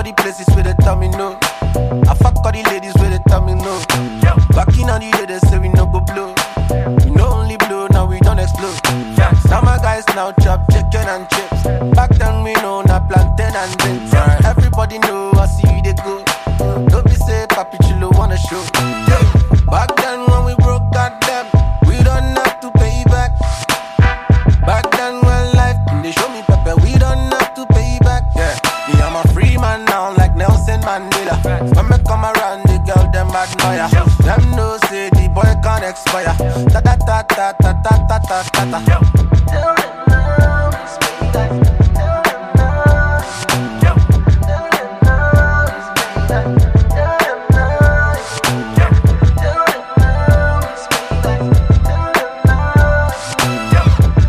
the places where they tell me no. I fuck all the ladies where they tell me no. Back in on the day they say we no go blow. We no only blow, now we don't explode. Now my guys now chop chicken and chips. Back then we know not plantain and beans. Everybody know I see they go. Don't be say Papi Chulo wanna show. Back then when we broke goddamn, we don't have to pay back. Back then when life they show me pepper, we don't have to pay back. Yeah, me I'm a free man now like Nelson Mandela. When me come around, the girl them admire. Them know say the boy can't expire. Ta ta ta ta ta ta ta ta ta. Tell them now it's me like. Tell them now. Tell them now it's me like. Tell them now. Tell them now it's me like. Tell them now. Tell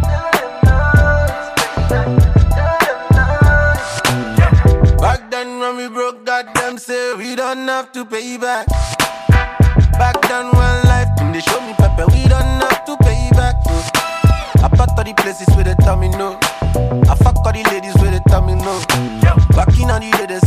them now. Back then when we broke, goddamn say we don't have to pay back. Back then when life they show me pepper, we don't have to pay back. I part all the places where they tell me no. I fuck all the ladies where they tell me no. Back in on the day they